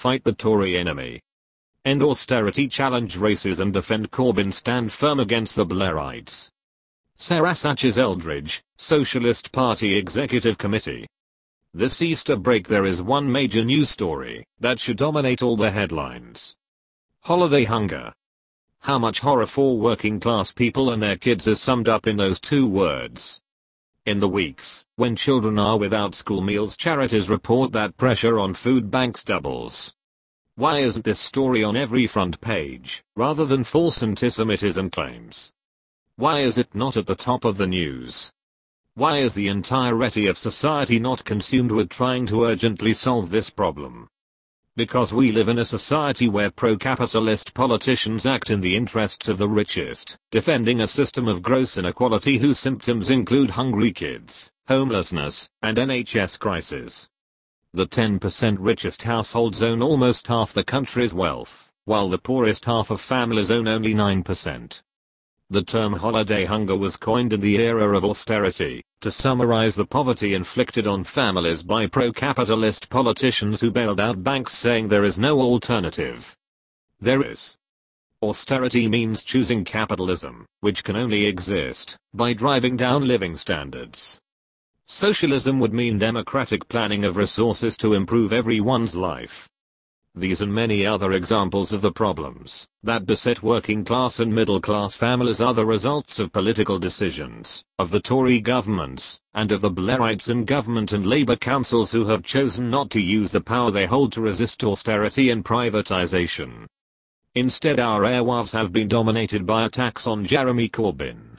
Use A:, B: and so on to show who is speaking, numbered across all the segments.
A: fight the Tory enemy. End austerity, challenge racism, defend Corbyn, stand firm against the Blairites. Sarah Sanchez Eldridge, Socialist Party Executive Committee. This Easter break there is one major news story that should dominate all the headlines. Holiday hunger. How much horror for working class people and their kids is summed up in those two words. In the weeks when children are without school meals, charities report that pressure on food banks doubles. Why isn't this story on every front page, rather than false anti-Semitism claims? Why is it not at the top of the news? Why is the entirety of society not consumed with trying to urgently solve this problem? Because we live in a society where pro-capitalist politicians act in the interests of the richest, defending a system of gross inequality whose symptoms include hungry kids, homelessness, and NHS crisis. The 10% richest households own almost half the country's wealth, while the poorest half of families own only 9%. The term holiday hunger was coined in the era of austerity, to summarize the poverty inflicted on families by pro-capitalist politicians who bailed out banks, saying there is no alternative. There is. Austerity means choosing capitalism, which can only exist by driving down living standards. Socialism would mean democratic planning of resources to improve everyone's life. These and many other examples of the problems that beset working class and middle class families are the results of political decisions of the Tory governments and of the Blairites in government and Labour councils who have chosen not to use the power they hold to resist austerity and privatisation. Instead, our airwaves have been dominated by attacks on Jeremy Corbyn.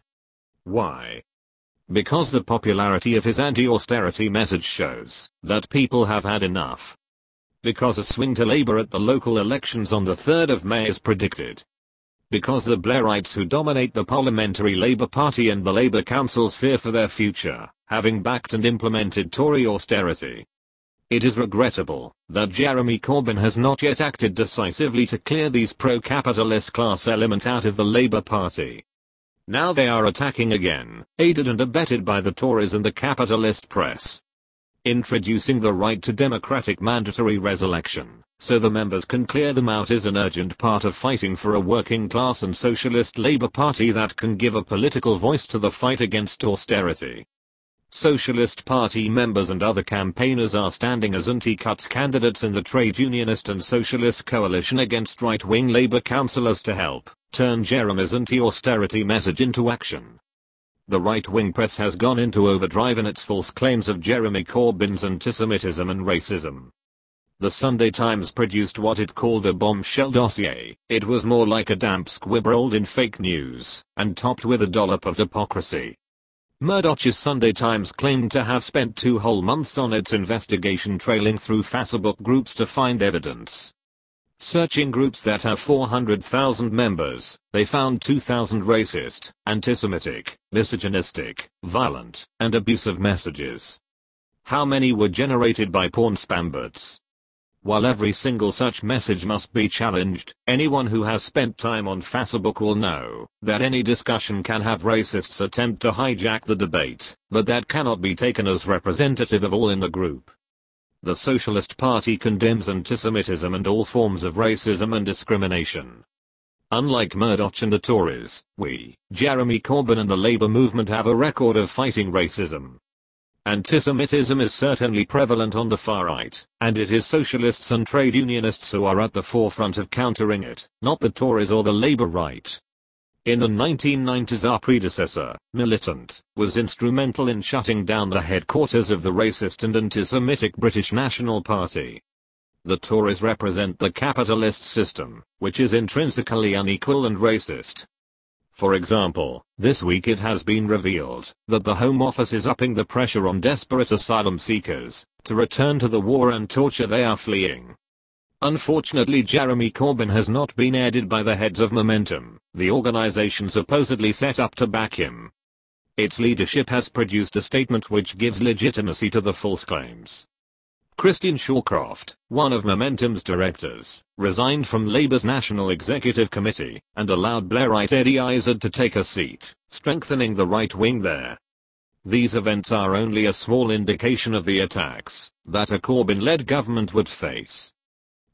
A: Why? Because the popularity of his anti-austerity message shows that people have had enough. Because a swing to Labour at the local elections on the 3rd of May is predicted. Because the Blairites who dominate the Parliamentary Labour Party and the Labour councils fear for their future, having backed and implemented Tory austerity. It is regrettable that Jeremy Corbyn has not yet acted decisively to clear these pro-capitalist class element out of the Labour Party. Now they are attacking again, aided and abetted by the Tories and the capitalist press. Introducing the right to democratic mandatory reelection, so the members can clear them out, is an urgent part of fighting for a working class and socialist Labour Party that can give a political voice to the fight against austerity. Socialist Party members and other campaigners are standing as anti-cuts candidates in the trade unionist and socialist coalition against right-wing Labour councillors to help turn Jeremy's anti-austerity message into action. The right-wing press has gone into overdrive in its false claims of Jeremy Corbyn's antisemitism and racism. The Sunday Times produced what it called a bombshell dossier. It was more like a damp squib rolled in fake news, and topped with a dollop of hypocrisy. Murdoch's Sunday Times claimed to have spent 2 whole months on its investigation, trailing through Facebook groups to find evidence. Searching groups that have 400,000 members, they found 2,000 racist, anti-Semitic, misogynistic, violent, and abusive messages. How many were generated by porn spam bots? While every single such message must be challenged, anyone who has spent time on Facebook will know that any discussion can have racists attempt to hijack the debate, but that cannot be taken as representative of all in the group. The Socialist Party condemns antisemitism and all forms of racism and discrimination. Unlike Murdoch and the Tories, Jeremy Corbyn and the Labour movement have a record of fighting racism. Antisemitism is certainly prevalent on the far right, and it is socialists and trade unionists who are at the forefront of countering it, not the Tories or the Labour right. In the 1990s, our predecessor, Militant, was instrumental in shutting down the headquarters of the racist and anti-Semitic British National Party. The Tories represent the capitalist system, which is intrinsically unequal and racist. For example, this week it has been revealed that the Home Office is upping the pressure on desperate asylum seekers to return to the war and torture they are fleeing. Unfortunately, Jeremy Corbyn has not been aided by the heads of Momentum, the organization supposedly set up to back him. Its leadership has produced a statement which gives legitimacy to the false claims. Christine Shawcroft, one of Momentum's directors, resigned from Labour's National Executive Committee and allowed Blairite Eddie Izzard to take a seat, strengthening the right wing there. These events are only a small indication of the attacks that a Corbyn-led government would face.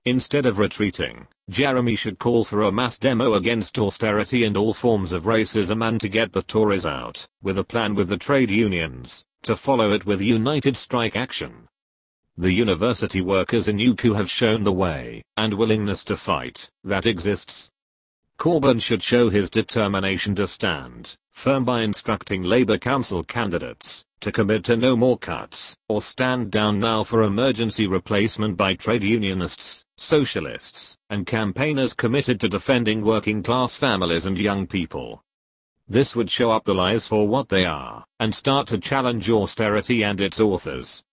A: Instead of retreating, Jeremy should call for a mass demo against austerity and all forms of racism and to get the Tories out, with a plan with the trade unions, to follow it with united strike action. The university workers in UQ have shown the way, and willingness to fight, that exists. Corbyn should show his determination to stand firm by instructing Labour Council candidates to commit to no more cuts, or stand down now for emergency replacement by trade unionists, socialists, and campaigners committed to defending working class families and young people. This would show up the lies for what they are, and start to challenge austerity and its authors.